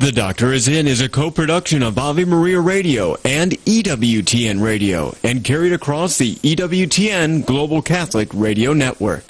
The Doctor Is In is a co-production of Ave Maria Radio and EWTN Radio and carried across the EWTN Global Catholic Radio Network.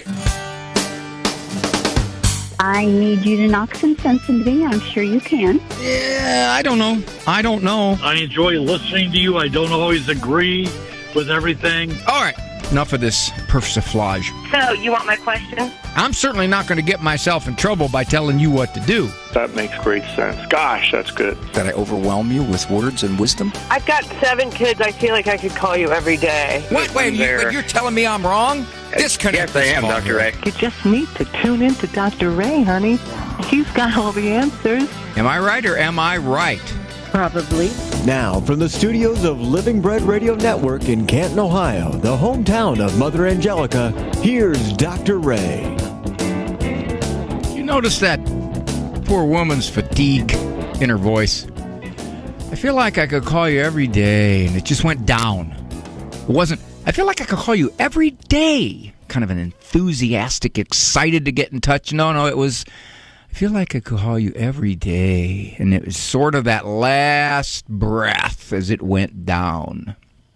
I need you to knock some sense into me. I'm sure you can. Yeah, I don't know. I enjoy listening to you. I don't always agree with everything. All right, enough of this persiflage. So, you want my question? I'm certainly not going to get myself in trouble by telling you what to do. That makes great sense. Gosh, that's good. Did I overwhelm you with words and wisdom? I've got 7 kids. I feel like I could call you every day. What? Wait, you're telling me I'm wrong? Disconnect. Yes, I am, Dr. Ray. You just need to tune in to Dr. Ray, honey. He's got all the answers. Am I right or am I right? Probably. Now, from the studios of Living Bread Radio Network in Canton, Ohio, the hometown of Mother Angelica, here's Dr. Ray. You notice that poor woman's fatigue in her voice? I feel like I could call you every day, and it just went down. It wasn't, I feel like I could call you every day. Kind of an enthusiastic, excited to get in touch. No, it was, I feel like I could call you every day. And it was sort of that last breath as it went down.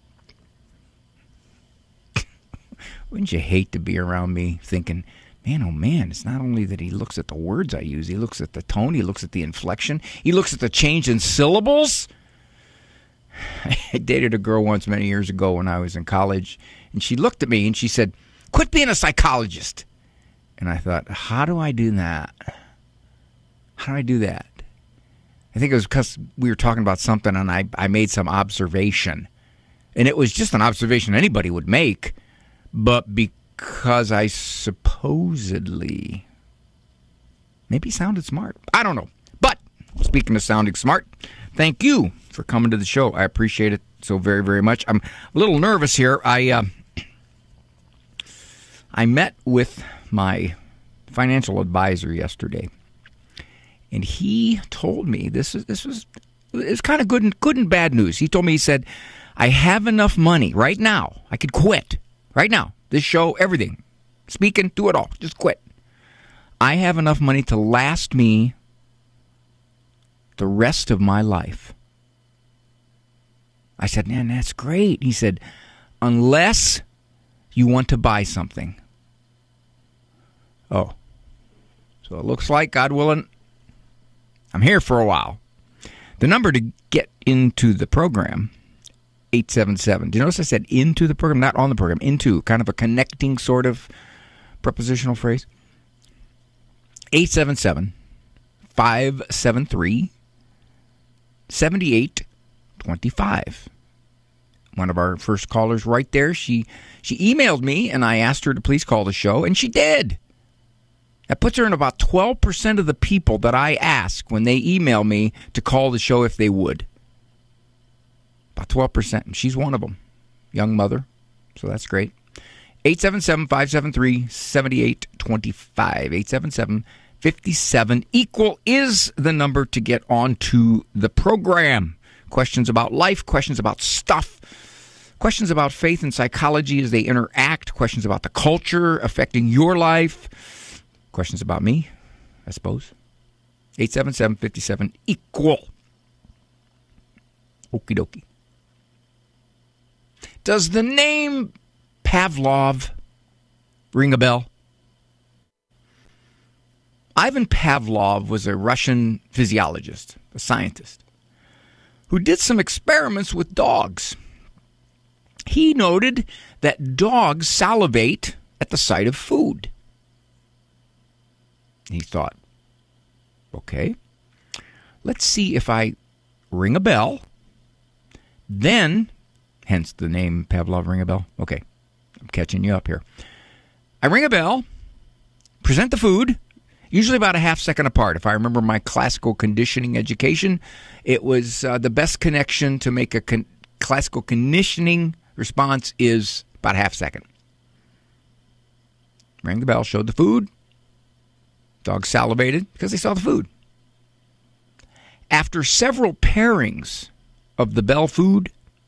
Wouldn't you hate to be around me thinking, man, oh man, it's not only that he looks at the words I use, he looks at the tone, he looks at the inflection, he looks at the change in syllables. I dated a girl once many years ago when I was in college, and she looked at me and she said, "Quit being a psychologist." And I thought, how do I do that? How do I do that? I think it was because we were talking about something and I made some observation. And it was just an observation anybody would make, but because I supposedly maybe sounded smart. I don't know. But speaking of sounding smart, thank you for coming to the show. I appreciate it so very, very much. I'm a little nervous here. I met with my financial advisor yesterday, and he told me this was kind of good and bad news. He told me, he said, I have enough money right now. I could quit right now. This show, everything, speaking, do it all. Just quit. I have enough money to last me the rest of my life. I said, man, that's great. He said, unless you want to buy something. Oh, so it looks like, God willing, I'm here for a while. The number to get into the program, 877. Do you notice I said into the program, not on the program, into, kind of a connecting sort of prepositional phrase? 877-573-7825. One of our first callers right there, she emailed me, and I asked her to please call the show, and she did. That puts her in about 12% of the people that I ask when they email me to call the show if they would. About 12%, and she's one of them. Young mother, so that's great. 877-573-7825. 877-57 equal is the number to get onto the program. Questions about life, questions about stuff, questions about faith and psychology as they interact, questions about the culture affecting your life, questions about me, I suppose. 877-57 equal. Okie dokie. Does the name Pavlov ring a bell? Ivan Pavlov was a Russian physiologist, a scientist, who did some experiments with dogs. He noted that dogs salivate at the sight of food. He thought, okay, let's see if I ring a bell, then, hence the name Pavlov, ring a bell. Okay, I'm catching you up here. I ring a bell, present the food, usually about a half second apart. If I remember my classical conditioning education, it was the best connection to make a classical conditioning response is about a half second. Rang the bell, showed the food. Dogs salivated because they saw the food. After several pairings of the bell food,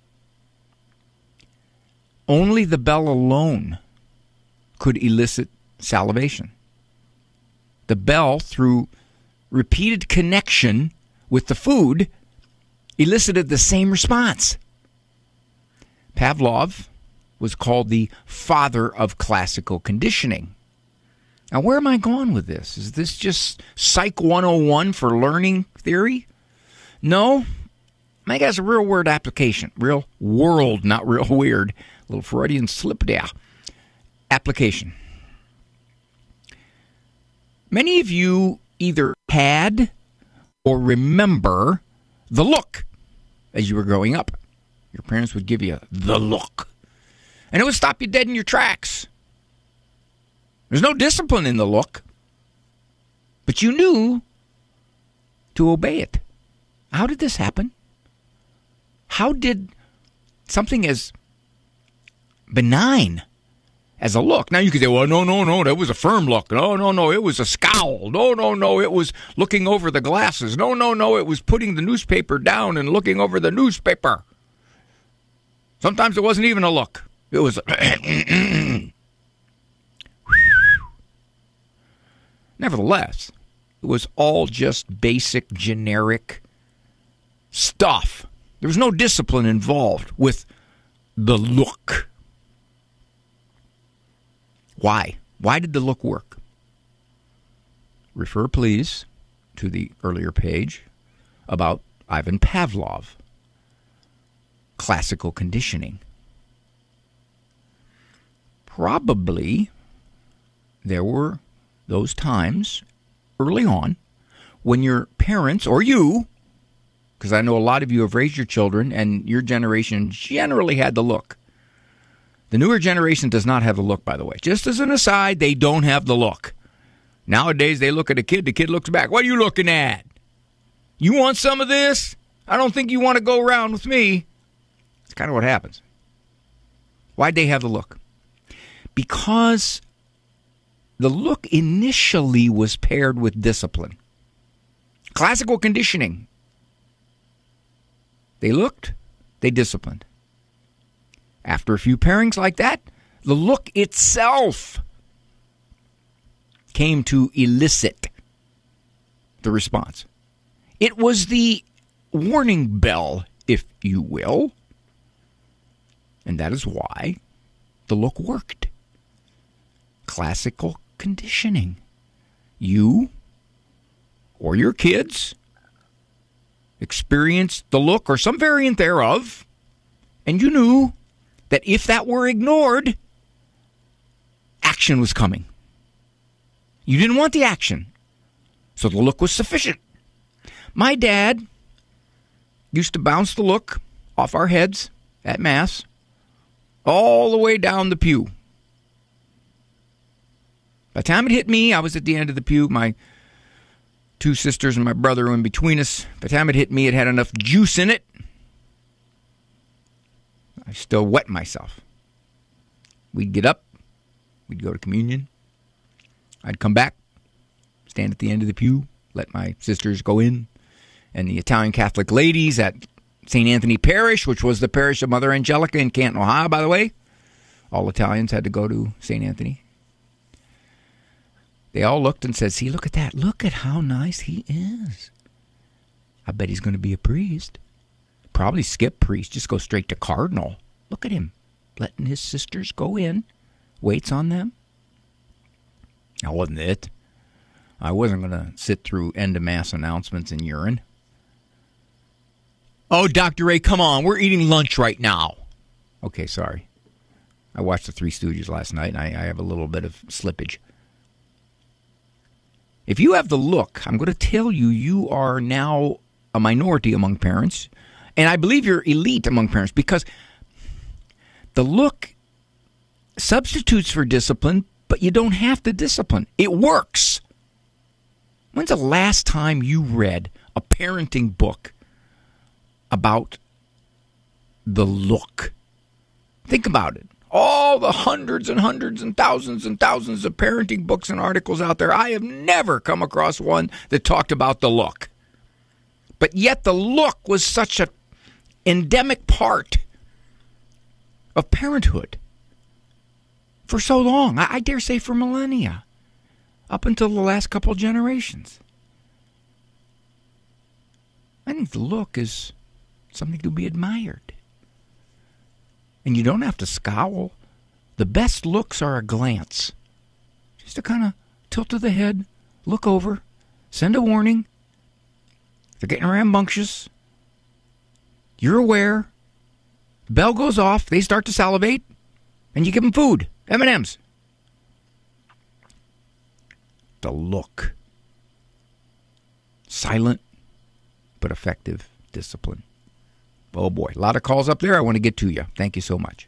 only the bell alone could elicit salivation. The bell, through repeated connection with the food elicited the same response. Pavlov was called the father of classical conditioning. Now, where am I going with this? Is this just Psych 101 for learning theory? No. I think it has a real word application. Real world, not real weird. A little Freudian slip there. Application. Many of you either had or remember the look as you were growing up. Your parents would give you the look. And it would stop you dead in your tracks. There's no discipline in the look. But you knew to obey it. How did this happen? How did something as benign as a look? Now you could say, well, no, that was a firm look. No, it was a scowl. No, it was looking over the glasses. No, it was putting the newspaper down and looking over the newspaper. Sometimes it wasn't even a look. It was Nevertheless, it was all just basic, generic stuff. There was no discipline involved with the look. Why? Why did the look work? Refer, please, to the earlier page about Ivan Pavlov. Classical conditioning. Probably there were those times early on when your parents, or you, because I know a lot of you have raised your children and your generation generally had the look. The newer generation does not have the look, by the way. Just as an aside, they don't have the look. Nowadays, they look at a kid, the kid looks back. What are you looking at? You want some of this? I don't think you want to go around with me. It's kind of what happens. Why'd they have the look? Because the look initially was paired with discipline. Classical conditioning. They looked, they disciplined. After a few pairings like that, the look itself came to elicit the response. It was the warning bell, if you will. And that is why the look worked. Classical conditioning. You or your kids experienced the look or some variant thereof, and you knew that if that were ignored, action was coming. You didn't want the action, so the look was sufficient. My dad used to bounce the look off our heads at Mass all the way down the pew. By the time it hit me, I was at the end of the pew. My two sisters and my brother were in between us. By the time it hit me, it had enough juice in it. I still wet myself. We'd get up. We'd go to communion. I'd come back, stand at the end of the pew, let my sisters go in. And the Italian Catholic ladies at St. Anthony Parish, which was the parish of Mother Angelica in Canton, Ohio, by the way. All Italians had to go to St. Anthony. They all looked and said, see, look at that. Look at how nice he is. I bet he's going to be a priest. Probably skip priest, just go straight to cardinal. Look at him, letting his sisters go in. Waits on them. That wasn't it. I wasn't going to sit through end of Mass announcements and urine. Oh, Dr. Ray, come on. We're eating lunch right now. Okay, sorry. I watched the Three Stooges last night, and I have a little bit of slippage. If you have the look, I'm going to tell you, you are now a minority among parents, and I believe you're elite among parents, because the look substitutes for discipline, but you don't have to discipline. It works. When's the last time you read a parenting book about the look? Think about it. All the hundreds and hundreds and thousands of parenting books and articles out there, I have never come across one that talked about the look. But yet the look was such an endemic part of parenthood for so long. I dare say for millennia, up until the last couple generations. think the look is something to be admired. And you don't have to scowl. The best looks are a glance. Just to kind of tilt to the head, look over, send a warning. They're getting rambunctious. You're aware. The bell goes off. They start to salivate. And you give them food. M&Ms. The look. Silent but effective discipline. Oh boy, a lot of calls up there. I want to get to you. Thank you so much.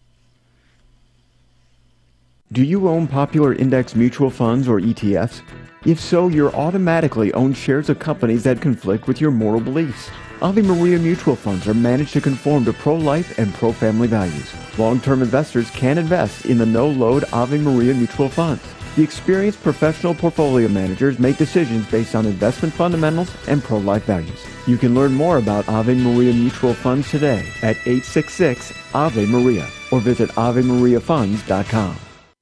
Do you own popular index mutual funds or ETFs? If so, you're automatically own shares of companies that conflict with your moral beliefs. Ave Maria mutual funds are managed to conform to pro-life and pro-family values. Long-term investors can invest in the no-load Ave Maria mutual funds. The experienced professional portfolio managers make decisions based on investment fundamentals and pro-life values. You can learn more about Ave Maria mutual funds today at 866-AVE-MARIA or visit AveMariaFunds.com.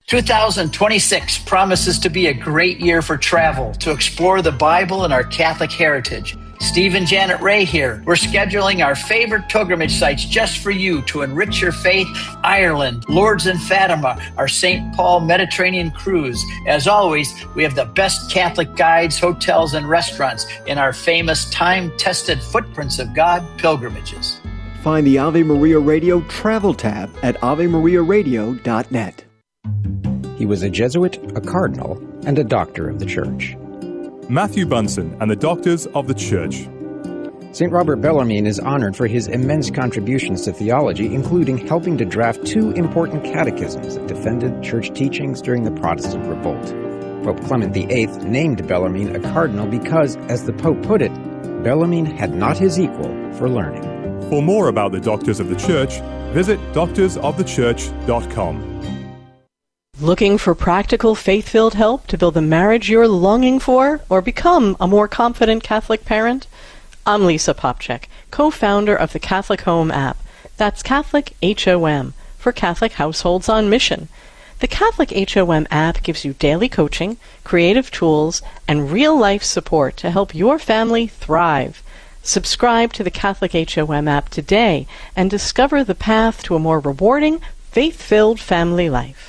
2026 promises to be a great year for travel, to explore the Bible and our Catholic heritage. Steve and Janet Ray here. We're scheduling our favorite pilgrimage sites just for you to enrich your faith. Ireland, Lourdes and Fatima, our St. Paul Mediterranean cruise. As always, we have the best Catholic guides, hotels, and restaurants in our famous time-tested Footprints of God pilgrimages. Find the Ave Maria Radio travel tab at AveMariaRadio.net. He was a Jesuit, a cardinal, and a doctor of the Church. Matthew Bunson and the Doctors of the Church. St. Robert Bellarmine is honored for his immense contributions to theology, including helping to draft 2 important catechisms that defended church teachings during the Protestant Revolt. Pope Clement VIII named Bellarmine a cardinal because, as the Pope put it, Bellarmine had not his equal for learning. For more about the Doctors of the Church, visit doctorsofthechurch.com. Looking for practical, faith-filled help to build the marriage you're longing for or become a more confident Catholic parent? I'm Lisa Popchak, co-founder of the Catholic Home app. That's Catholic HOM, for Catholic households on mission. The Catholic HOM app gives you daily coaching, creative tools, and real-life support to help your family thrive. Subscribe to the Catholic HOM app today and discover the path to a more rewarding, faith-filled family life.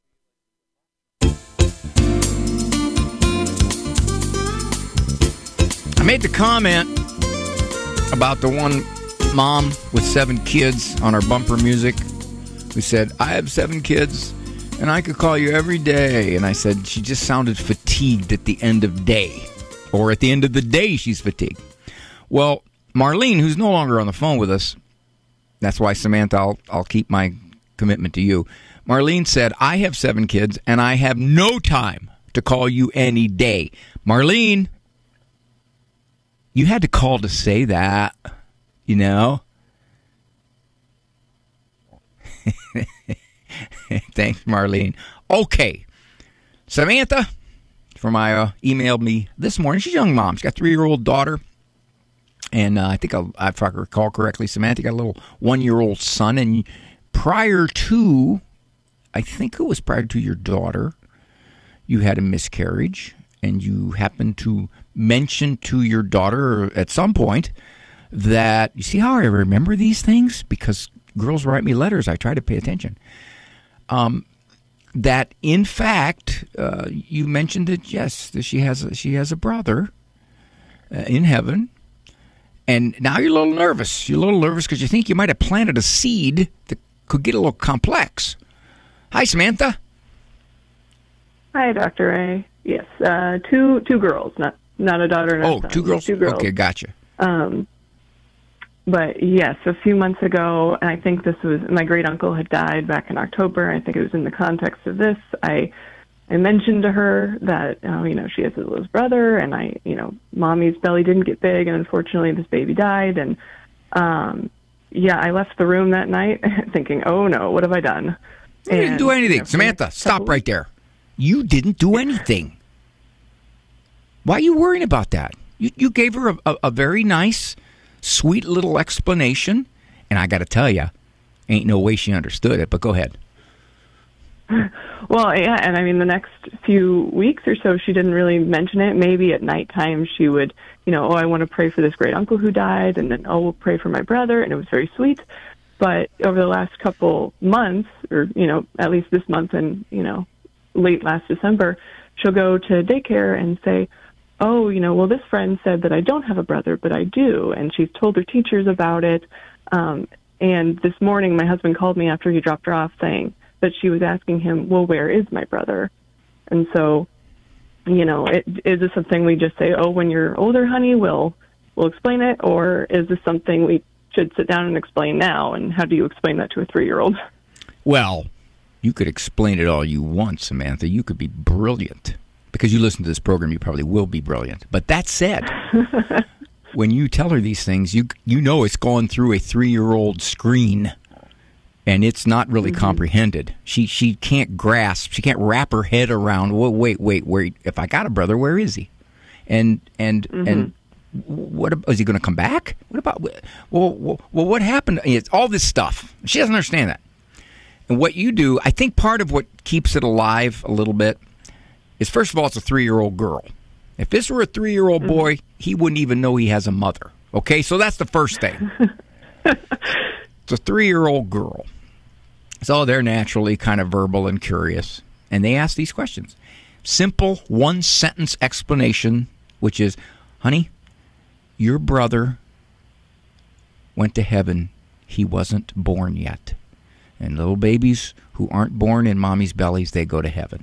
I made the comment about the one mom with 7 kids on our bumper music who said, I have 7 kids and I could call you every day. And I said she just sounded fatigued at the end of day, or at the end of the day she's fatigued. Well, Marlene, who's no longer on the phone with us, that's why, Samantha, I'll keep my commitment to you. Marlene said, I have 7 kids and I have no time to call you any day. Marlene, you had to call to say that, you know. Thanks, Marlene. Okay. Samantha from Iowa emailed me this morning. She's a young mom. She's got a 3-year-old daughter. And I think, if I recall correctly, Samantha got a little 1-year-old son. And prior to your daughter, you had a miscarriage. And you happened to mention to your daughter at some point that, you see how I remember these things? Because girls write me letters. I try to pay attention. That, in fact, you mentioned that, yes, that she has a brother in heaven. And now you're a little nervous. You're a little nervous because you think you might have planted a seed that could get a little complex. Hi, Samantha. Hi, Dr. A. Yes, 2 girls, not a daughter and a son. 2 girls? 2 girls. Okay, gotcha. But yes, a few months ago, and I think this was, my great uncle had died back in October. I think it was in the context of this. I mentioned to her that, she has this brother, and mommy's belly didn't get big, and unfortunately this baby died. And I left the room that night thinking, oh no, what have I done? You didn't do anything. Samantha, stop right there. You didn't do anything. Why are you worrying about that? You gave her a very nice, sweet little explanation, and I got to tell you, ain't no way she understood it, but go ahead. Well, yeah, and I mean, the next few weeks or so, she didn't really mention it. Maybe at nighttime she would, oh, I want to pray for this great uncle who died, and then, oh, we'll pray for my brother, and it was very sweet. But over the last couple months, or, at least this month and, late last December, she'll go to daycare and say, oh, well, this friend said that I don't have a brother, but I do, and she's told her teachers about it. And this morning, my husband called me after he dropped her off saying that she was asking him, well, where is my brother? And so, is this something we just say, oh, when you're older, honey, we'll explain it? Or is this something we should sit down and explain now? And how do you explain that to a 3-year-old? Well, you could explain it all you want, Samantha. You could be brilliant. Because you listen to this program, you probably will be brilliant. But that said, when you tell her these things, you know it's going through a 3-year-old screen, and it's not really comprehended. She can't grasp. She can't wrap her head around. Well, wait. If I got a brother, where is he? And what is he going to come back? What about? Well, what happened? It's all this stuff. She doesn't understand that. And what you do, I think, part of what keeps it alive a little bit is, first of all, it's a 3-year-old girl. If this were a 3-year-old boy, he wouldn't even know he has a mother. Okay, so that's the first thing. It's a 3-year-old girl. So they're naturally kind of verbal and curious. And they ask these questions. Simple one-sentence explanation, which is, honey, your brother went to heaven. He wasn't born yet. And little babies who aren't born in mommy's bellies, they go to heaven.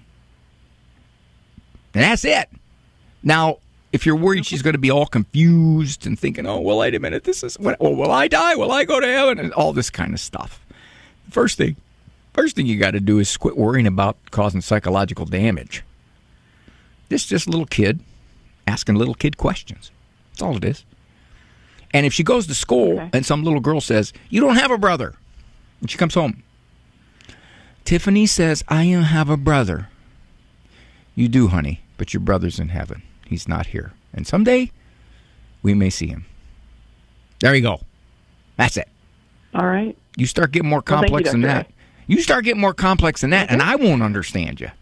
And that's it. Now, if you're worried she's going to be all confused and thinking, oh, well, wait a minute, will I die? Will I go to heaven? And all this kind of stuff. First thing you got to do is quit worrying about causing psychological damage. This is just a little kid asking little kid questions. That's all it is. And if she goes to school and some little girl says, you don't have a brother, and she comes home, Tiffany says, I don't have a brother. You do, honey, but your brother's in heaven. He's not here. And someday, we may see him. There you go. That's it. All right. You start getting more complex than that. You start getting more complex than that, and I won't understand you.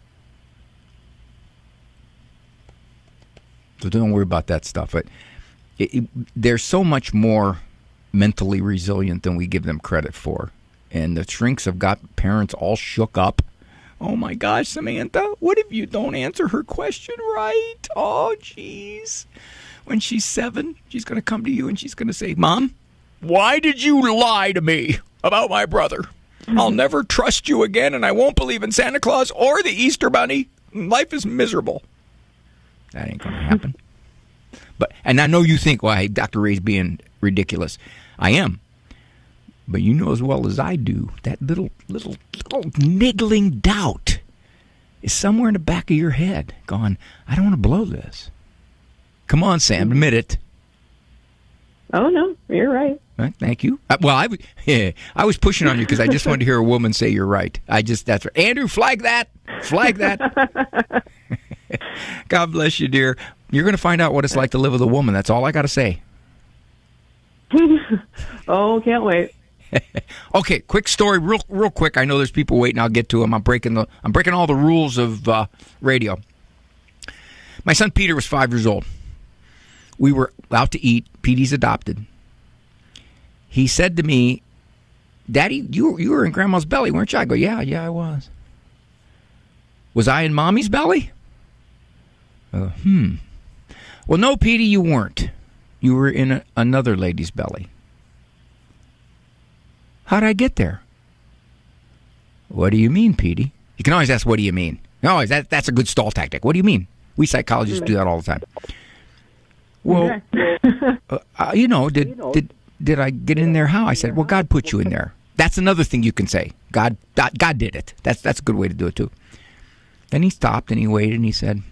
So don't worry about that stuff. But they're so much more mentally resilient than we give them credit for. And the shrinks have got parents all shook up. Oh, my gosh, Samantha, what if you don't answer her question right? Oh, jeez. When she's 7, she's going to come to you and she's going to say, Mom, why did you lie to me about my brother? I'll never trust you again, and I won't believe in Santa Claus or the Easter Bunny. Life is miserable. That ain't going to happen. And I know you think, well, hey, Dr. Ray's being ridiculous. I am. But you know as well as I do, that little niggling doubt is somewhere in the back of your head going, I don't want to blow this. Come on, Sam, admit it. Oh, no, you're right. Thank you. I was pushing on you because I just wanted to hear a woman say you're right. That's right. Andrew, flag that. Flag that. God bless you, dear. You're going to find out what it's like to live with a woman. That's all I got to say. Oh, can't wait. Okay, quick story, real quick. I know there's people waiting. I'll get to them. I'm breaking all the rules of radio. My son Peter was 5 years old. We were out to eat. Petey's adopted. He said to me, Daddy, you were in Grandma's belly, weren't you? I go, yeah, I was. Was I in Mommy's belly? Well, no, Petey, you weren't. You were in another lady's belly. How'd I get there? What do you mean, Petey? You can always ask, what do you mean? No, that's a good stall tactic. What do you mean? We psychologists do that all the time. Well, did I get in there? How? I said, well, God put you in there. That's another thing you can say. God did it. That's a good way to do it, too. Then he stopped and he waited and he said,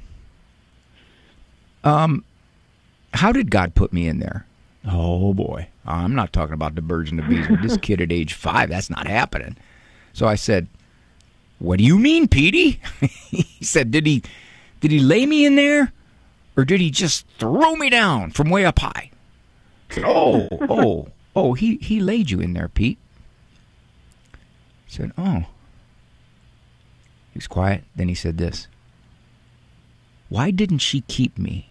how did God put me in there? Oh, boy. I'm not talking about the birds and the bees with this kid at age 5. That's not happening. So I said, what do you mean, Petey? He said, did he lay me in there? Or did he just throw me down from way up high? I said, oh, he laid you in there, Pete. I said, oh. He was quiet. Then he said this. Why didn't she keep me?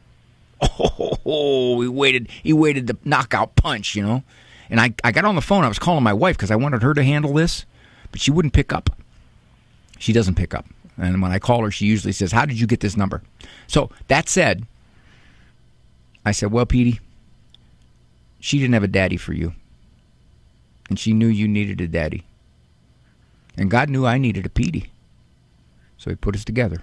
Oh, he waited the knockout punch, And I got on the phone. I was calling my wife because I wanted her to handle this, but she wouldn't pick up. She doesn't pick up. And when I call her, she usually says, how did you get this number? So that said, I said, well, Petey, she didn't have a daddy for you. And she knew you needed a daddy. And God knew I needed a Petey. So he put us together.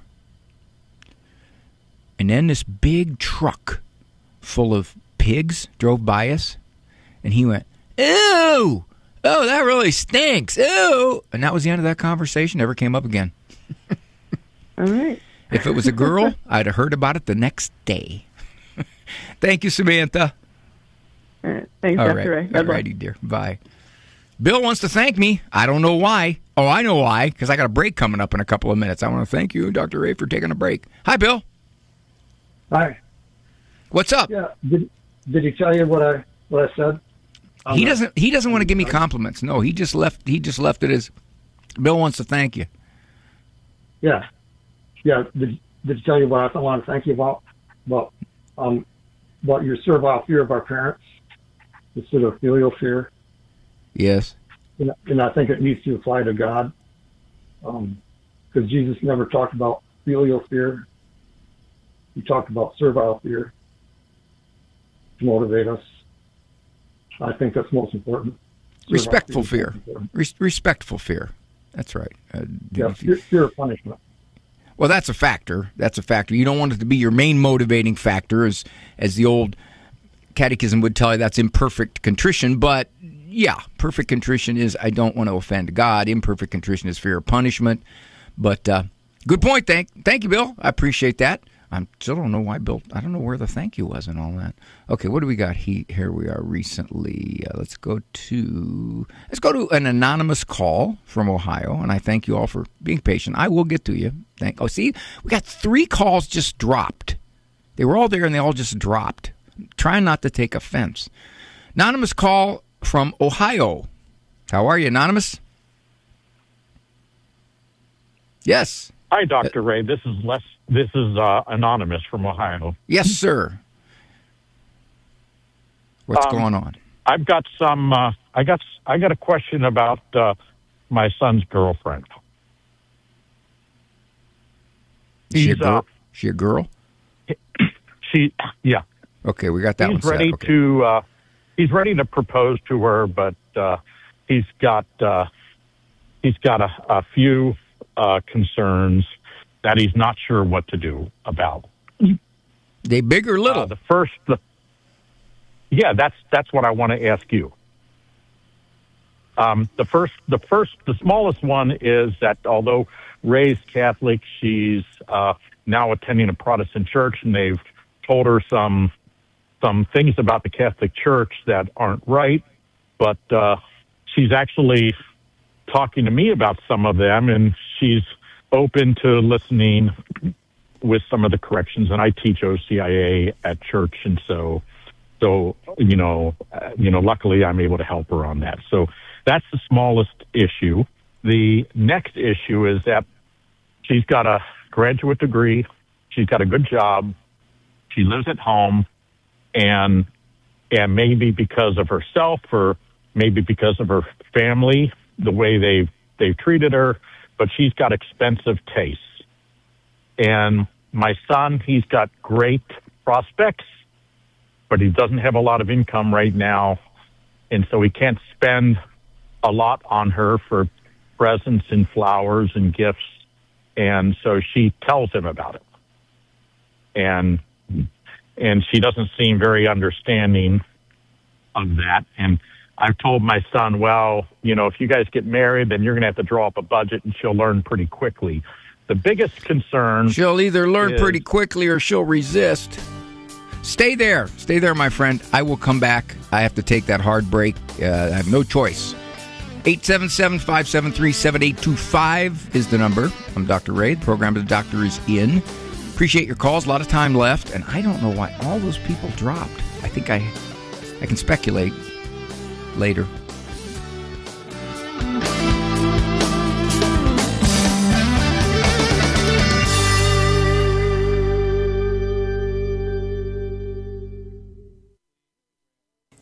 And then this big truck full of pigs drove by us. And he went, ew! Oh, that really stinks. Ew! And that was the end of that conversation. Never came up again. All right. If it was a girl, I'd have heard about it the next day. Thank you, Samantha. All right. Thanks, All Dr. right. Ray. All righty, dear. Bye. Bill wants to thank me. I don't know why. Oh, I know why, because I got a break coming up in a couple of minutes. I want to thank you, Dr. Ray, for taking a break. Hi, Bill. Hi. What's up? Yeah. Did he tell you what I said? He doesn't want to give me compliments. No, he just left it as Bill wants to thank you. Yeah. Yeah. Did he tell you what I want to thank you about? About your servile fear of our parents instead of filial fear. Yes. And I think it needs to apply to God. Because Jesus never talked about filial fear. He talked about servile fear to motivate us. I think that's most important. Respectful fear. Respectful fear. That's right. Fear of punishment. Well, that's a factor. That's a factor. You don't want it to be your main motivating factor, as the old catechism would tell you. That's imperfect contrition. But, yeah, perfect contrition is I don't want to offend God. Imperfect contrition is fear of punishment. But good point. Thank you, Bill. I appreciate that. I still don't know why Bill. I don't know where the thank you was and all that. Okay, what do we got? Here we are recently. Let's go to an anonymous call from Ohio, and I thank you all for being patient. I will get to you. See, we got 3 calls just dropped. They were all there and they all just dropped. Trying not to take offense. Anonymous call from Ohio. How are you, Anonymous? Yes. Hi, Dr. Ray. This is Anonymous from Ohio. Yes, sir. What's going on? I've got some. I got a question about my son's girlfriend. Is she a girl? Yeah. Okay, we got that one. He's ready to propose to her, but he's got a few concerns that he's not sure what to do about. They big or little? That's what I want to ask you. The smallest one is that although raised Catholic, she's now attending a Protestant church, and they've told her some things about the Catholic Church that aren't right, but she's actually talking to me about some of them, and she's open to listening with some of the corrections. And I teach OCIA at church, and so luckily I'm able to help her on that. So that's the smallest issue. The next issue is that she's got a graduate degree, she's got a good job, she lives at home, and maybe because of herself or maybe because of her family, the way they've treated her, but she's got expensive tastes. And my son, he's got great prospects, but he doesn't have a lot of income right now, and so he can't spend a lot on her for presents and flowers and gifts, and so she tells him about it. And she doesn't seem very understanding of that. And I've told my son, well, if you guys get married, then you're going to have to draw up a budget, and she'll learn pretty quickly. The biggest concern... She'll either learn pretty quickly or she'll resist. Stay there, my friend. I will come back. I have to take that hard break. I have no choice. 877-573-7825 is the number. I'm Dr. Ray. The program of the doctor is in. Appreciate your calls. A lot of time left, and I don't know why all those people dropped. I think I can speculate later.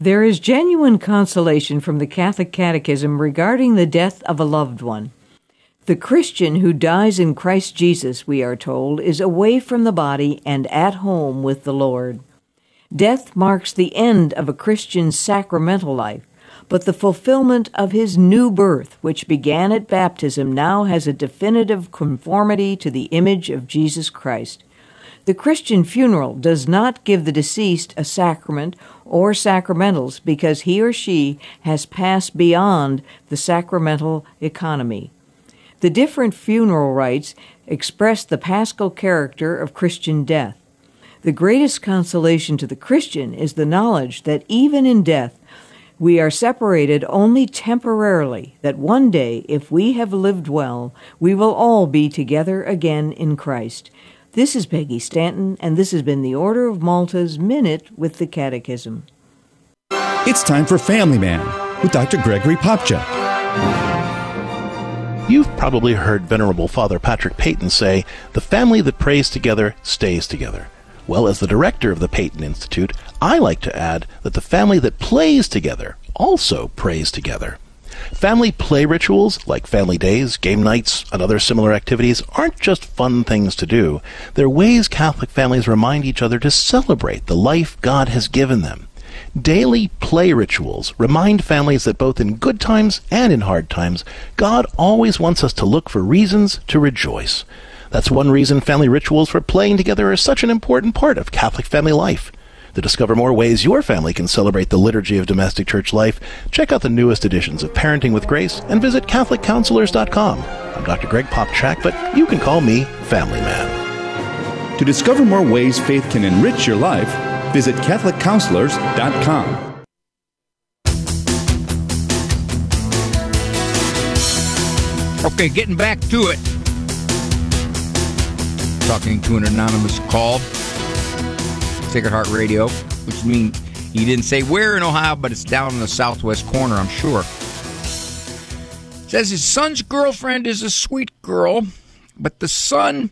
There is genuine consolation from the Catholic Catechism regarding the death of a loved one. The Christian who dies in Christ Jesus, we are told, is away from the body and at home with the Lord. Death marks the end of a Christian's sacramental life, but the fulfillment of his new birth, which began at baptism, now has a definitive conformity to the image of Jesus Christ. The Christian funeral does not give the deceased a sacrament or sacramentals because he or she has passed beyond the sacramental economy. The different funeral rites express the paschal character of Christian death. The greatest consolation to the Christian is the knowledge that even in death, we are separated only temporarily, that one day, if we have lived well, we will all be together again in Christ. This is Peggy Stanton, and this has been the Order of Malta's Minute with the Catechism. It's time for Family Man with Dr. Gregory Popcak. You've probably heard Venerable Father Patrick Peyton say, "The family that prays together stays together." Well, as the director of the Peyton Institute, I like to add that the family that plays together also prays together. Family play rituals, like family days, game nights, and other similar activities, aren't just fun things to do. They're ways Catholic families remind each other to celebrate the life God has given them. Daily play rituals remind families that both in good times and in hard times, God always wants us to look for reasons to rejoice. That's one reason family rituals for playing together are such an important part of Catholic family life. To discover more ways your family can celebrate the liturgy of domestic church life, check out the newest editions of Parenting with Grace and visit CatholicCounselors.com. I'm Dr. Greg Popcak, but you can call me Family Man. To discover more ways faith can enrich your life, visit CatholicCounselors.com. Okay, getting back to it. Talking to an anonymous call. Sacred Heart Radio, which means he didn't say where in Ohio, but it's down in the southwest corner, I'm sure. Says his son's girlfriend is a sweet girl, but the son's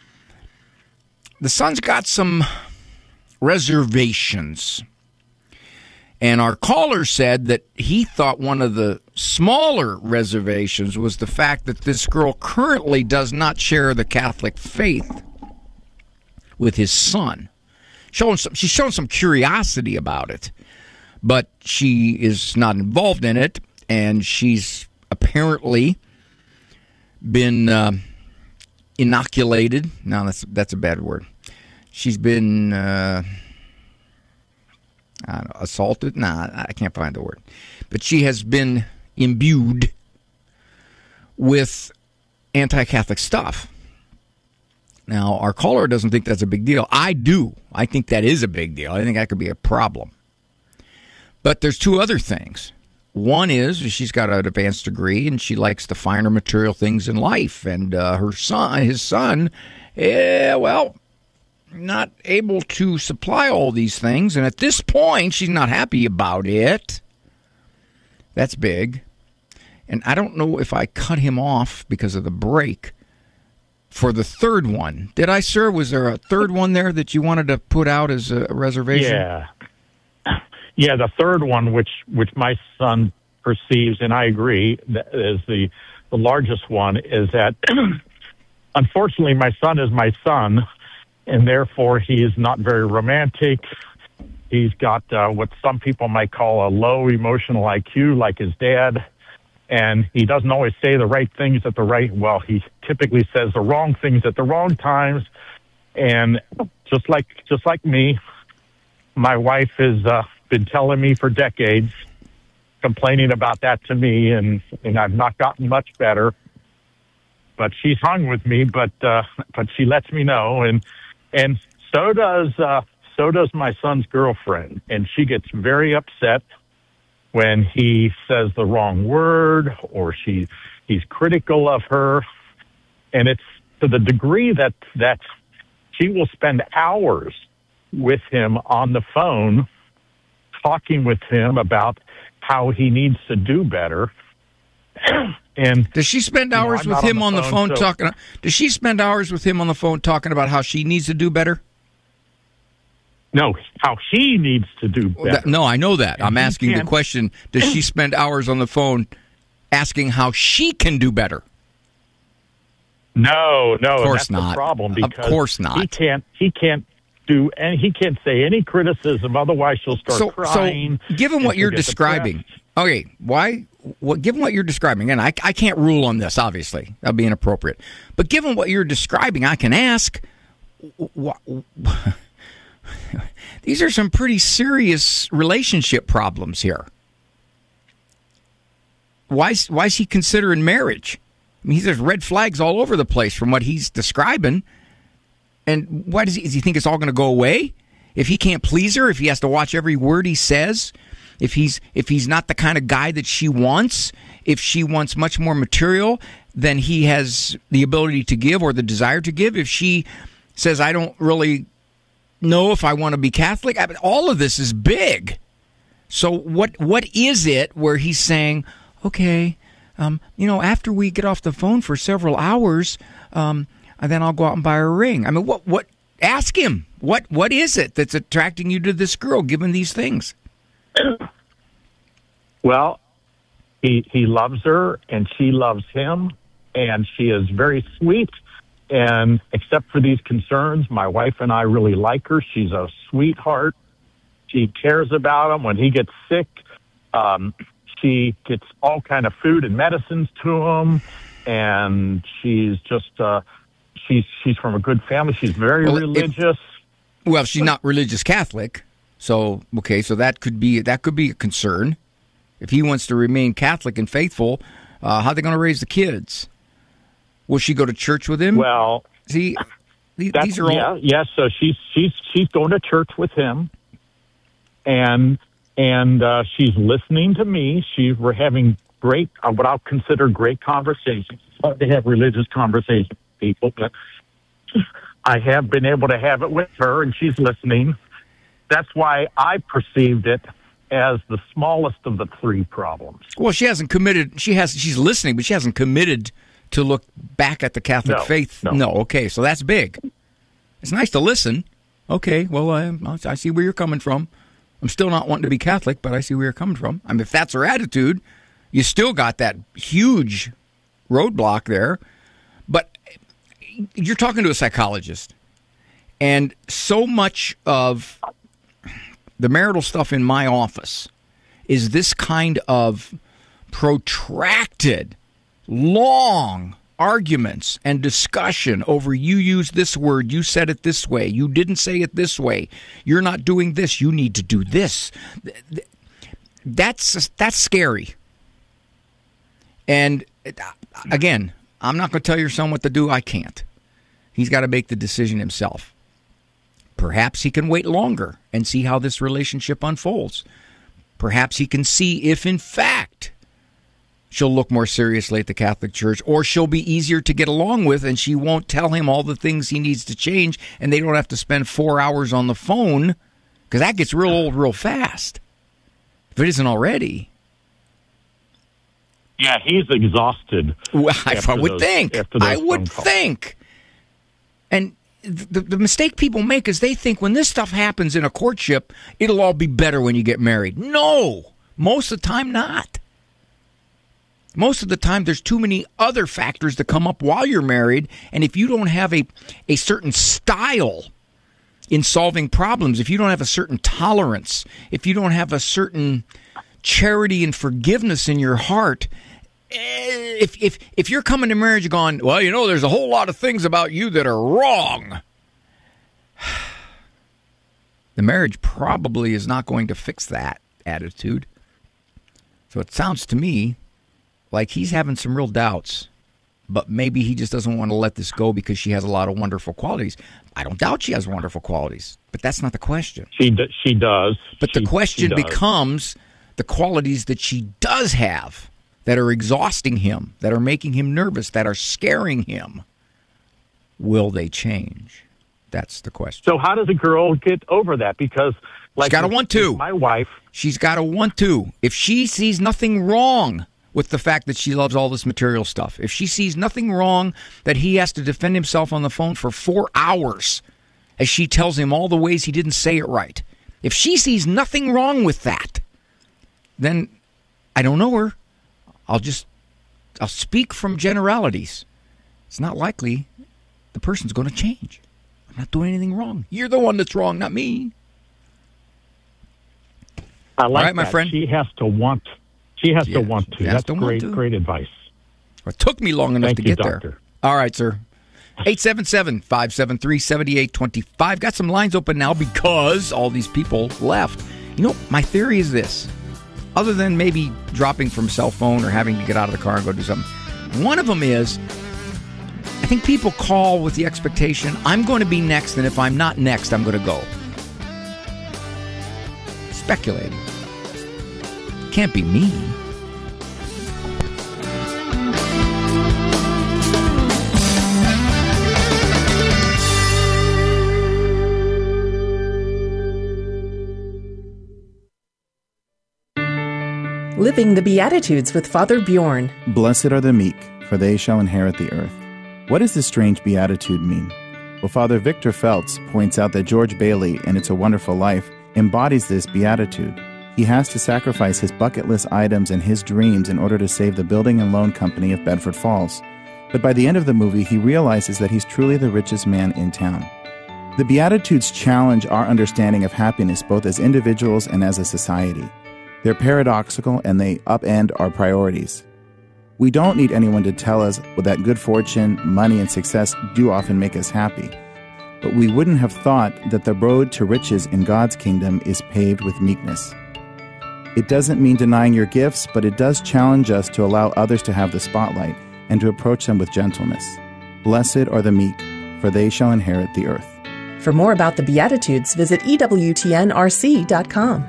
got some reservations. And our caller said that he thought one of the smaller reservations was the fact that this girl currently does not share the Catholic faith with his son. She's shown some curiosity about it, but she is not involved in it, and she's apparently been inoculated. No, that's a bad word. She's been assaulted. Nah, I can't find the word. But she has been imbued with anti-Catholic stuff. Now, our caller doesn't think that's a big deal. I do. I think that is a big deal. I think that could be a problem. But there's two other things. One is she's got an advanced degree, and she likes the finer material things in life. And his son, not able to supply all these things. And at this point, she's not happy about it. That's big. And I don't know if I cut him off because of the break for the third one. Did I, sir? Was there a third one there that you wanted to put out as a reservation? Yeah, the third one, which my son perceives, and I agree, is the largest one, is that unfortunately my son is my son, and therefore he is not very romantic. He's got what some people might call a low emotional IQ, like his dad. And he doesn't always say the right things at he typically says the wrong things at the wrong times. And just like me, my wife has been telling me for decades, complaining about that to me, and I've not gotten much better. But she's hung with me, but she lets me know, and so does my son's girlfriend, and she gets very upset when he says the wrong word or he's critical of her. And it's to the degree that she will spend hours with him on the phone, talking with him about how he needs to do better. And does she spend hours with him on the phone talking? Does she spend hours with him on the phone talking about how she needs to do better? No, how he needs to do better. No, I know that. And I'm asking the question, does she spend hours on the phone asking how she can do better? No, Of course that's not. the problem, because Of course not. He can't do, and he can't say any criticism. Otherwise, she'll start crying. So, given what you're describing, okay, given what you're describing, and I can't rule on this, obviously. That'd be inappropriate. But given what you're describing, I can ask, these are some pretty serious relationship problems here. Why is he considering marriage? I mean, there's red flags all over the place from what he's describing. And why does he think it's all going to go away? If he can't please her, if he has to watch every word he says, if he's not the kind of guy that she wants, if she wants much more material than he has the ability to give or the desire to give, if she says, I don't really know if I want to be Catholic, I mean, all of this is big. So what is it where he's saying, okay, after we get off the phone for several hours, and then I'll go out and buy her a ring. I mean, what? Ask him. What is it that's attracting you to this girl, given these things? Well, he loves her, and she loves him, and she is very sweet. And except for these concerns, my wife and I really like her. She's a sweetheart. She cares about him. When he gets sick, she gets all kind of food and medicines to him, and she's just she's from a good family. She's very religious. She's not religious Catholic, so that could be a concern. If he wants to remain Catholic and faithful, how are they going to raise the kids? Will she go to church with him? Well, see, these are all So she's going to church with him, and she's listening to me. We're having great, what I'll consider great conversations. They have religious conversations with people, but I have been able to have it with her, and she's listening. That's why I perceived it as the smallest of the three problems. Well, she hasn't committed. She's listening, but she hasn't committed to look back at the Catholic faith. No. Okay, so that's big. It's nice to listen. Okay, well, I see where you're coming from. I'm still not wanting to be Catholic, but I see where you're coming from. I mean, if that's her attitude, you still got that huge roadblock there. But you're talking to a psychologist, and so much of the marital stuff in my office is this kind of protracted, long arguments and discussion over you used this word, you said it this way, you didn't say it this way, you're not doing this, you need to do this. That's scary. And again, I'm not going to tell your son what to do. I can't. He's got to make the decision himself. Perhaps he can wait longer and see how this relationship unfolds. Perhaps he can see if, in fact, she'll look more seriously at the Catholic Church, or she'll be easier to get along with, and she won't tell him all the things he needs to change, and they don't have to spend 4 hours on the phone, because that gets real old real fast, if it isn't already. Yeah, he's exhausted. Well, I would think. I would think. And the mistake people make is they think when this stuff happens in a courtship, it'll all be better when you get married. No, most of the time not. Most of the time there's too many other factors that come up while you're married, and if you don't have a certain style in solving problems, if you don't have a certain tolerance, if you don't have a certain charity and forgiveness in your heart, if you're coming to marriage going, well, there's a whole lot of things about you that are wrong, the marriage probably is not going to fix that attitude. So it sounds to me like he's having some real doubts, but maybe he just doesn't want to let this go because she has a lot of wonderful qualities. I don't doubt she has wonderful qualities, but that's not the question. She does. But the question becomes the qualities that she does have that are exhausting him, that are making him nervous, that are scaring him. Will they change? That's the question. So how does a girl get over that? Because she's got to want to. My wife. She's got to want to. If she sees nothing wrong with the fact that she loves all this material stuff, if she sees nothing wrong that he has to defend himself on the phone for 4 hours as she tells him all the ways he didn't say it right. If she sees nothing wrong with that, then I don't know her. I'll speak from generalities. It's not likely the person's going to change. I'm not doing anything wrong. You're the one that's wrong, not me. I like all right, my that. friend. She has to want. She has to want to. That's great advice. It took me long enough Thank to you, get doctor. there. All right, sir. 877-573-7825. Got some lines open now because all these people left. You know, my theory is this. Other than maybe dropping from cell phone or having to get out of the car and go do something. One of them is, I think people call with the expectation, I'm going to be next, and if I'm not next, I'm going to go. Speculating. Can't be me. Living the Beatitudes with Father Bjorn. Blessed are the meek, for they shall inherit the earth. What does this strange beatitude mean? Well, Father Victor Feltz points out that George Bailey, in It's a Wonderful Life, embodies this beatitude. He has to sacrifice his bucket list items and his dreams in order to save the building and loan company of Bedford Falls. But by the end of the movie, he realizes that he's truly the richest man in town. The Beatitudes challenge our understanding of happiness both as individuals and as a society. They're paradoxical and they upend our priorities. We don't need anyone to tell us that good fortune, money, and success do often make us happy. But we wouldn't have thought that the road to riches in God's kingdom is paved with meekness. It doesn't mean denying your gifts, but it does challenge us to allow others to have the spotlight and to approach them with gentleness. Blessed are the meek, for they shall inherit the earth. For more about the Beatitudes, visit EWTNRC.com.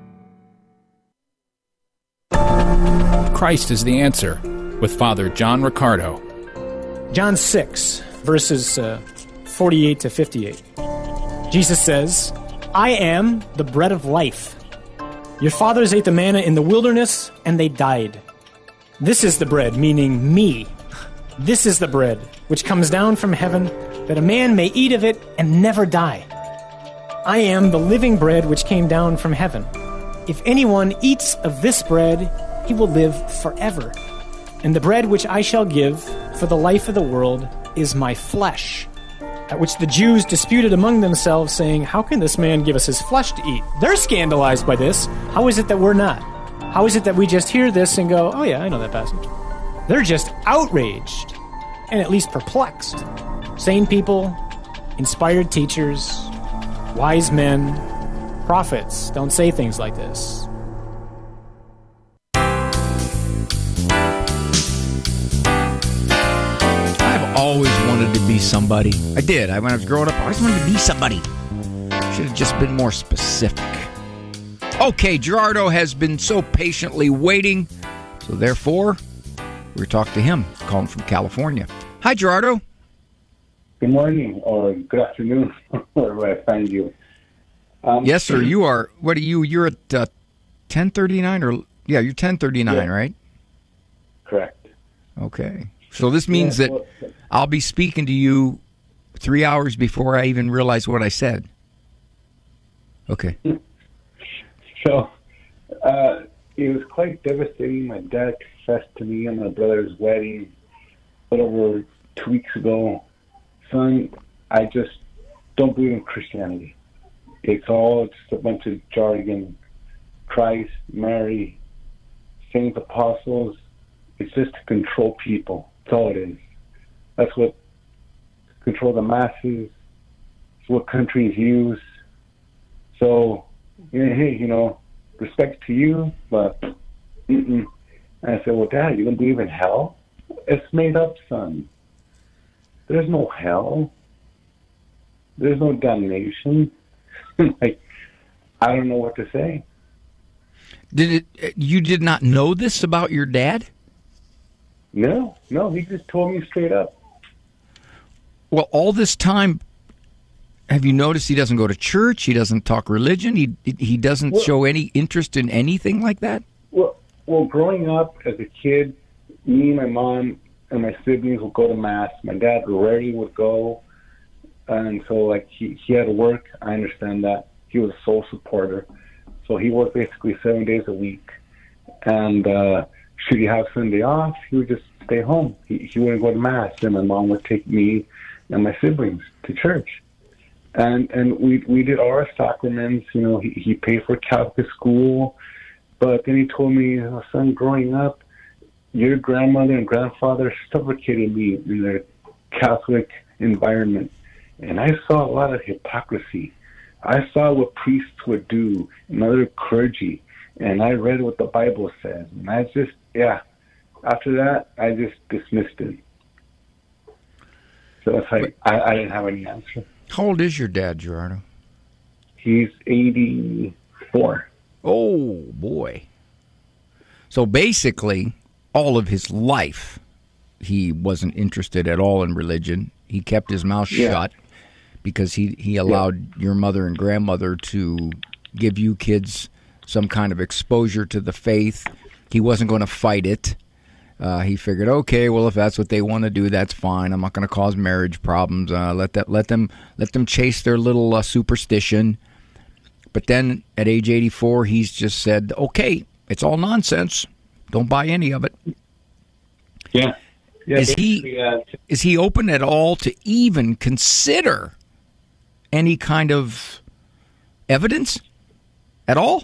Christ is the answer, with Father John Riccardo. John 6, verses 48 to 58. Jesus says, I am the bread of life. Your fathers ate the manna in the wilderness, and they died. This is the bread, meaning me. This is the bread which comes down from heaven, that a man may eat of it and never die. I am the living bread which came down from heaven. If anyone eats of this bread, he will live forever. And the bread which I shall give for the life of the world is my flesh. At which the Jews disputed among themselves, saying, how can this man give us his flesh to eat? They're scandalized by this. How is it that we're not? How is it that we just hear this and go, oh yeah, I know that passage? They're just outraged and at least perplexed. Sane people, inspired teachers, wise men, prophets don't say things like this. Always wanted to be somebody. I did. When I was growing up, I always wanted to be somebody. Should have just been more specific. Okay, Gerardo has been so patiently waiting, so therefore, we're talking to him, calling from California. Hi, Gerardo. Good morning, or good afternoon, wherever I find you. Yes, sir. You are. What are you? You're at 1039, or yeah, you're 1039, yeah. Right? Correct. Okay. So this means that I'll be speaking to you 3 hours before I even realize what I said. Okay. So it was quite devastating. My dad confessed to me on my brother's wedding a little over 2 weeks ago. Son, I just don't believe in Christianity. It's all just a bunch of jargon. Christ, Mary, saints, apostles. It's just to control people. That's all it is. That's what control the masses. It's what countries use. So, hey, respect to you, but And I said, well, Dad, you don't believe in hell? It's made up, son. There's no hell. There's no damnation. Like, I don't know what to say. You did not know this about your dad? No, he just told me straight up. Well, all this time, have you noticed he doesn't go to church? He doesn't talk religion? He doesn't show any interest in anything like that? Well, growing up as a kid, me, my mom, and my siblings would go to Mass. My dad rarely would go. And so, like, he had to work. I understand that. He was a sole supporter. So he worked basically 7 days a week. And should he have Sunday off, he would just stay home. He wouldn't go to Mass. And my mom would take me and my siblings to church. And we did all our sacraments. You know, he paid for Catholic school. But then he told me, son, growing up, your grandmother and grandfather suffocated me in their Catholic environment. And I saw a lot of hypocrisy. I saw what priests would do and other clergy. And I read what the Bible says. And I just, after that, I just dismissed it. So that's like, I didn't have any answer. How old is your dad, Gerardo? He's 84. Oh, boy. So basically, all of his life, he wasn't interested at all in religion. He kept his mouth shut because he allowed your mother and grandmother to give you kids some kind of exposure to the faith. He wasn't going to fight it. He figured, okay, well, if that's what they want to do, that's fine. I'm not going to cause marriage problems. Let them chase their little superstition. But then at age 84, he's just said, okay, it's all nonsense. Don't buy any of it. Yeah. Is he open at all to even consider any kind of evidence at all?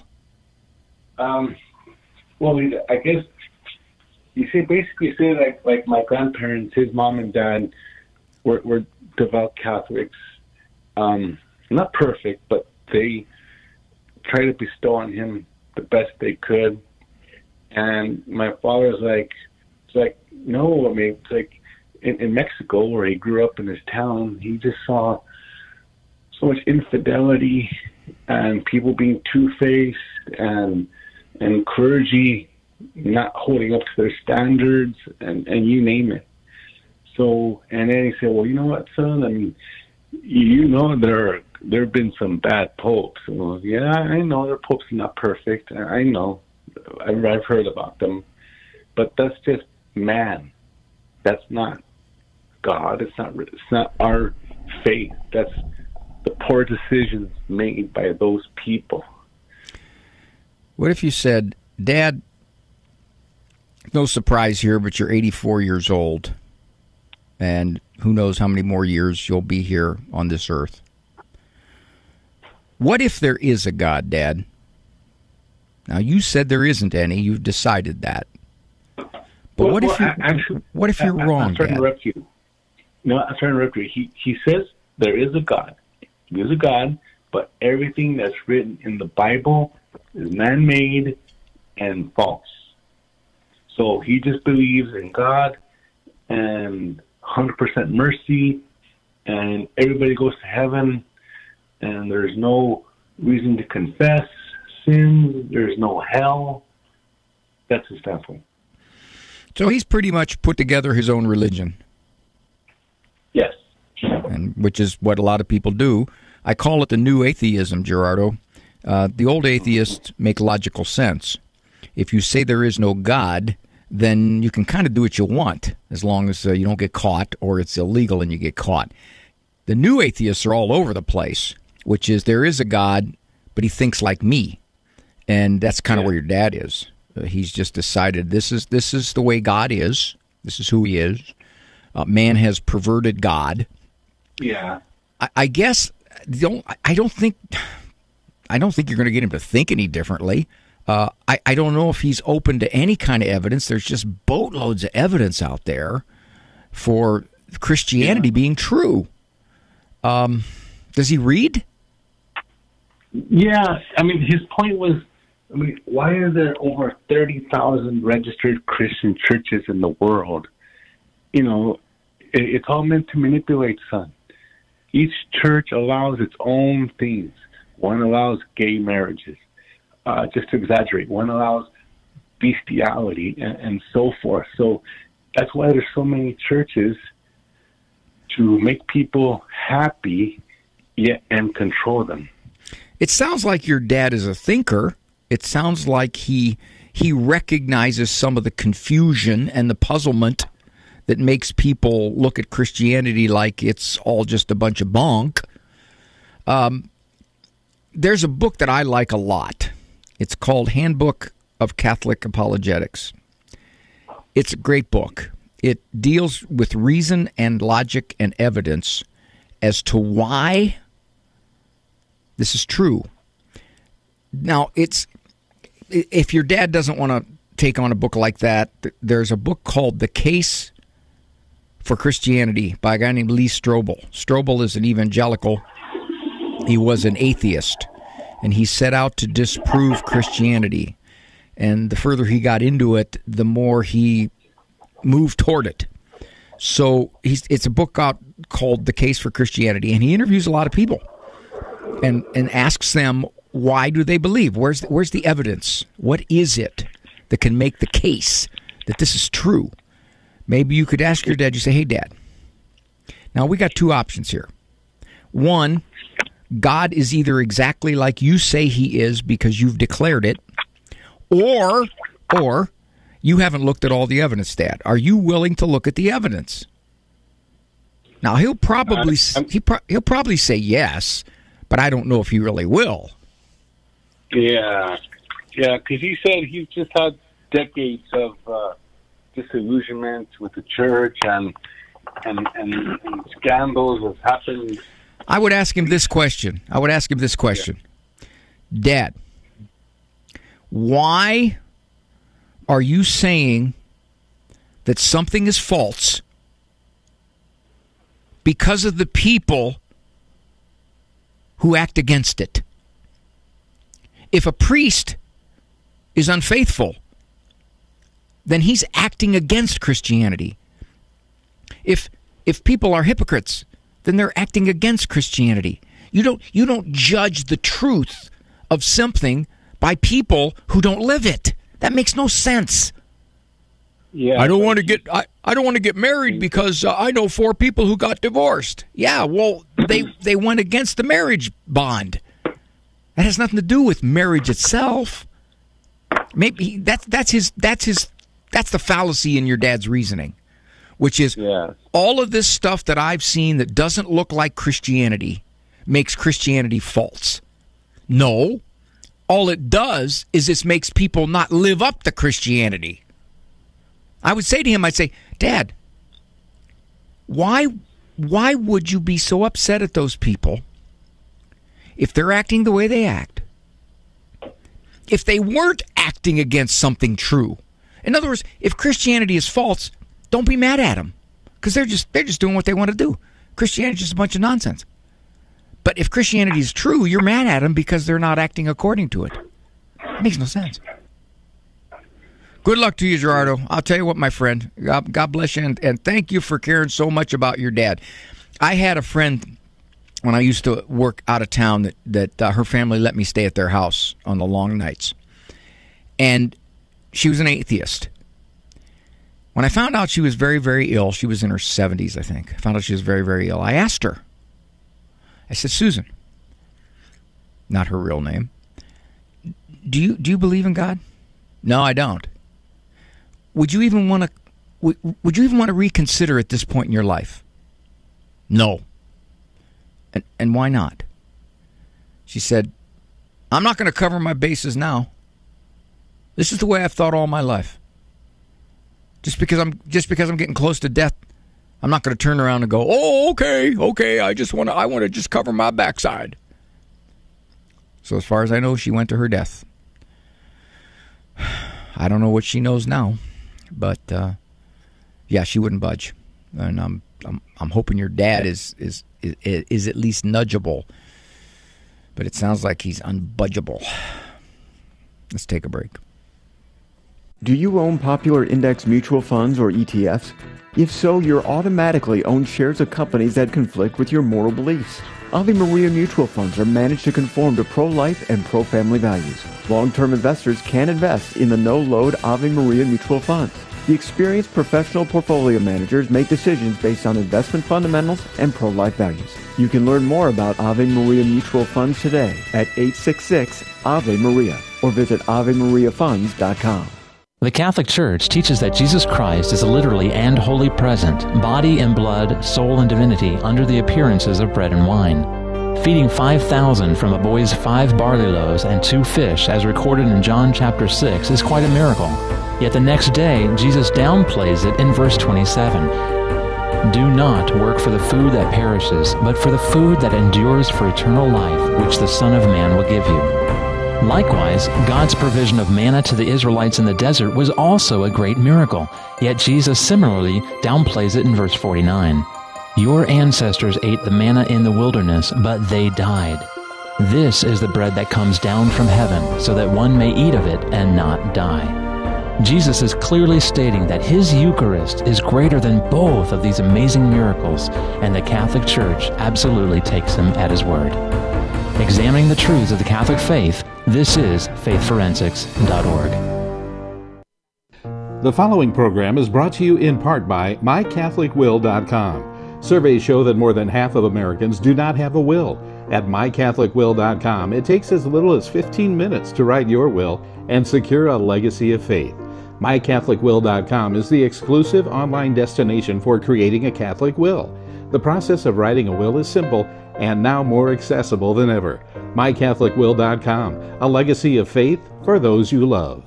Well, I guess you basically say like my grandparents, his mom and dad were devout Catholics. Not perfect, but they try to bestow on him the best they could. And my father's like, no, I mean, it's like in Mexico where he grew up in his town, he just saw so much infidelity and people being two-faced and clergy not holding up to their standards and you name it. So, and then he said, well, you know what, son? I mean, you know there have been some bad popes. Well, yeah, I know their popes are not perfect. I know. I've heard about them. But that's just man. That's not God. It's not our faith. That's the poor decisions made by those people. What if you said, Dad, no surprise here, but you're 84 years old, and who knows how many more years you'll be here on this earth. What if there is a God, Dad? Now, you said there isn't any. You've decided that. But what if you're wrong, I'm trying Dad? to interrupt you. No, I'm trying to interrupt you. He says there is a God. There is a God, but everything that's written in the Bible is man-made and false. So he just believes in God and 100% mercy, and everybody goes to heaven, and there's no reason to confess sins. There's no hell. That's his standpoint. So he's pretty much put together his own religion. Yes. And which is what a lot of people do. I call it the new atheism, Gerardo. The old atheists make logical sense. If you say there is no God, then you can kind of do what you want, as long as you don't get caught or it's illegal and you get caught. The new atheists are all over the place, which is there is a God, but he thinks like me. And that's kind of where your dad is. He's just decided this is the way God is. This is who he is. Man has perverted God. Yeah. I guess I don't think you're going to get him to think any differently. I don't know if he's open to any kind of evidence. There's just boatloads of evidence out there for Christianity being true. Does he read? Yeah. I mean, his point was, why are there over 30,000 registered Christian churches in the world? You know, it's all meant to manipulate, son. Each church allows its own things. One allows gay marriages, just to exaggerate. One allows bestiality and so forth. So that's why there's so many churches, to make people happy yet and control them. It sounds like your dad is a thinker. It sounds like he recognizes some of the confusion and the puzzlement that makes people look at Christianity like it's all just a bunch of bunk. There's a book that I like a lot. It's called Handbook of Catholic Apologetics. It's a great book. It deals with reason and logic and evidence as to why this is true. Now, if your dad doesn't want to take on a book like that, there's a book called The Case for Christianity by a guy named Lee Strobel. Strobel is an evangelical. He was an atheist, and he set out to disprove Christianity. And the further he got into it, the more he moved toward it. So it's a book out called The Case for Christianity, and he interviews a lot of people and asks them, why do they believe? Where's the evidence? What is it that can make the case that this is true? Maybe you could ask your dad, you say, hey, Dad, now we got two options here. One, God is either exactly like you say he is because you've declared it, or you haven't looked at all the evidence, Dad. Are you willing to look at the evidence? Now, he'll probably say yes, but I don't know if he really will. Yeah, because he said he's just had decades of disillusionment with the church and scandals have happened. I would ask him this question. Dad, why are you saying that something is false because of the people who act against it? If a priest is unfaithful, then he's acting against Christianity. If people are hypocrites, then they're acting against Christianity. You don't judge the truth of something by people who don't live it. That makes no sense. Yeah, I don't want to get married because I know 4 people who got divorced. Yeah, well, they went against the marriage bond. That has nothing to do with marriage itself. Maybe that's the fallacy in your dad's reasoning, which is all of this stuff that I've seen that doesn't look like Christianity makes Christianity false. No, all it does is it makes people not live up to Christianity. I would say to him, I'd say, Dad, why would you be so upset at those people if they're acting the way they act? If they weren't acting against something true. In other words, if Christianity is false, don't be mad at them, because they're just doing what they want to do. Christianity is just a bunch of nonsense. But if Christianity is true, you're mad at them because they're not acting according to it. It makes no sense. Good luck to you, Gerardo. I'll tell you what, my friend. God bless you, and thank you for caring so much about your dad. I had a friend when I used to work out of town that her family let me stay at their house on the long nights. And she was an atheist. When I found out she was very, very ill, she was in her 70s, I think. I found out she was very, very ill. I asked her. I said, Susan, not her real name, do you believe in God? No, I don't. Would you even want to reconsider at this point in your life? No. And why not? She said, I'm not going to cover my bases now. This is the way I've thought all my life. Just because I'm getting close to death, I'm not going to turn around and go, oh, okay, I want to just cover my backside. So as far as I know, she went to her death. I don't know what she knows now, but yeah, she wouldn't budge. And I'm hoping your dad is at least nudgeable, but it sounds like he's unbudgeable. Let's take a break. Do you own popular index mutual funds or ETFs? If so, you're automatically own shares of companies that conflict with your moral beliefs. Ave Maria mutual funds are managed to conform to pro-life and pro-family values. Long-term investors can invest in the no-load Ave Maria mutual funds. The experienced professional portfolio managers make decisions based on investment fundamentals and pro-life values. You can learn more about Ave Maria mutual funds today at 866-AVE-MARIA or visit AveMariaFunds.com. The Catholic Church teaches that Jesus Christ is literally and wholly present, body and blood, soul and divinity, under the appearances of bread and wine. Feeding 5,000 from a boy's 5 barley loaves and 2 fish, as recorded in John chapter 6, is quite a miracle. Yet the next day, Jesus downplays it in verse 27. Do not work for the food that perishes, but for the food that endures for eternal life, which the Son of Man will give you. Likewise, God's provision of manna to the Israelites in the desert was also a great miracle, yet Jesus similarly downplays it in verse 49. Your ancestors ate the manna in the wilderness, but they died. This is the bread that comes down from heaven, so that one may eat of it and not die. Jesus is clearly stating that his Eucharist is greater than both of these amazing miracles, and the Catholic Church absolutely takes him at his word. Examining the truths of the Catholic faith, this is faithforensics.org. The following program is brought to you in part by MyCatholicWill.com. Surveys show that more than half of Americans do not have a will. At MyCatholicWill.com, it takes as little as 15 minutes to write your will and secure a legacy of faith. MyCatholicWill.com is the exclusive online destination for creating a Catholic will. The process of writing a will is simple and now more accessible than ever. MyCatholicWill.com, a legacy of faith for those you love.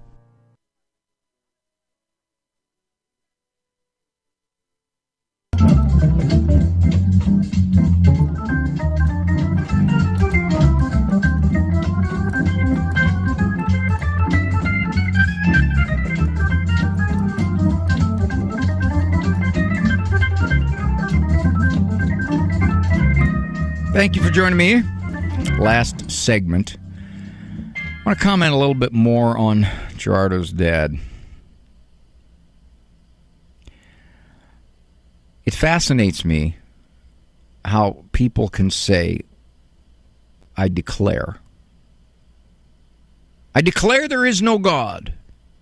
Thank you for joining me. Last segment. I want to comment a little bit more on Gerardo's dad. It fascinates me how people can say, I declare there is no God.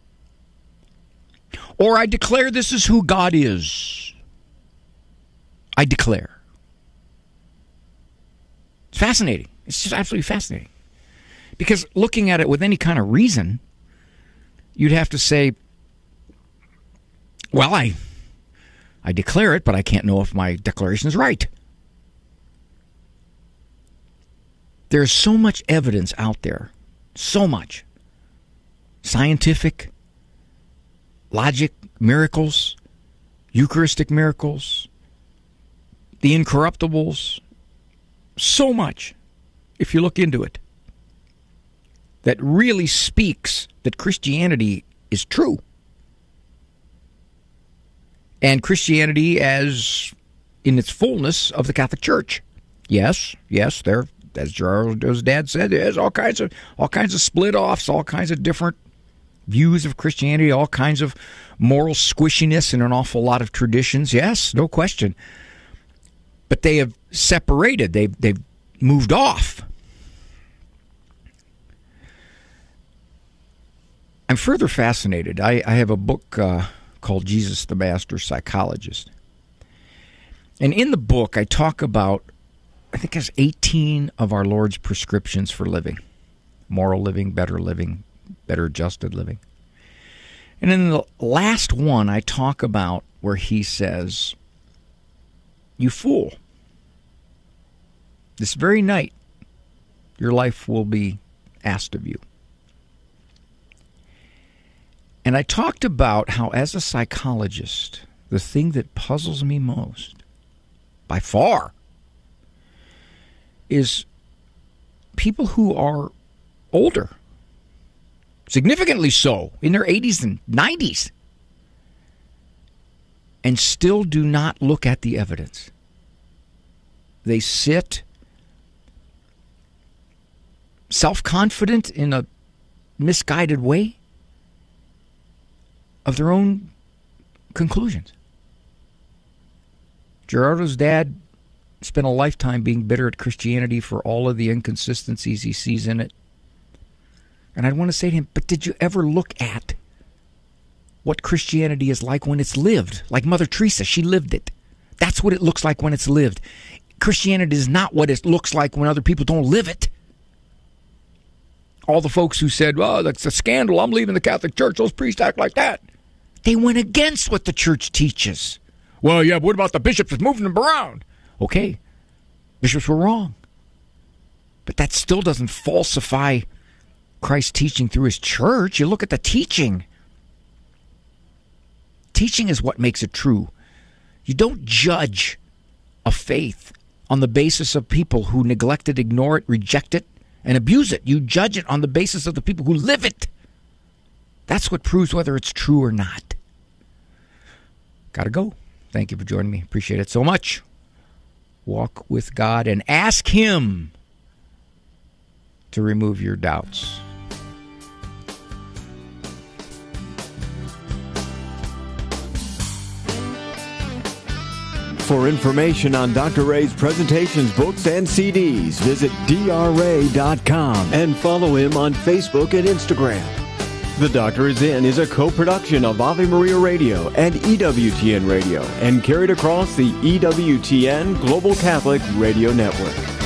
Or I declare this is who God is. I declare. It's fascinating. It's just absolutely fascinating. Because looking at it with any kind of reason, you'd have to say, well, I declare it, but I can't know if my declaration is right. There's so much evidence out there. So much. Scientific, logic, miracles, Eucharistic miracles, the incorruptibles. So much, if you look into it, that really speaks that Christianity is true. And Christianity as in its fullness of the Catholic Church. Yes, there, as Gerardo's dad said, there's all kinds of split-offs, all kinds of different views of Christianity, all kinds of moral squishiness and an awful lot of traditions. Yes, no question. But they have separated. They've moved off. I'm further fascinated. I have a book called Jesus the Master Psychologist. And in the book, I talk about, I think it's 18 of our Lord's prescriptions for living. Moral living, better adjusted living. And in the last one, I talk about where he says, you fool. This very night, your life will be asked of you. And I talked about how, as a psychologist, the thing that puzzles me most, by far, is people who are older, significantly so, in their 80s and 90s, and still do not look at the evidence. They sit self-confident in a misguided way of their own conclusions. Gerardo's dad spent a lifetime being bitter at Christianity for all of the inconsistencies he sees in it. And I'd want to say to him, but did you ever look at what Christianity is like when it's lived? Like Mother Teresa, she lived it. That's what it looks like when it's lived. Christianity is not what it looks like when other people don't live it. all the folks who said, "Oh, that's a scandal. I'm leaving the Catholic Church. Those priests act like that." They went against what the church teaches. Well, yeah, but what about the bishops that's moving them around? Okay, bishops were wrong. But that still doesn't falsify Christ's teaching through his church. You look at the teaching. Teaching is what makes it true. You don't judge a faith on the basis of people who neglect it, ignore it, reject it, and abuse it. You judge it on the basis of the people who live it. That's what proves whether it's true or not. Gotta go. Thank you for joining me. Appreciate it so much. Walk with God and ask him to remove your doubts. For information on Dr. Ray's presentations, books, and CDs, visit drray.com and follow him on Facebook and Instagram. The Doctor Is In is a co-production of Ave Maria Radio and EWTN Radio and carried across the EWTN Global Catholic Radio Network.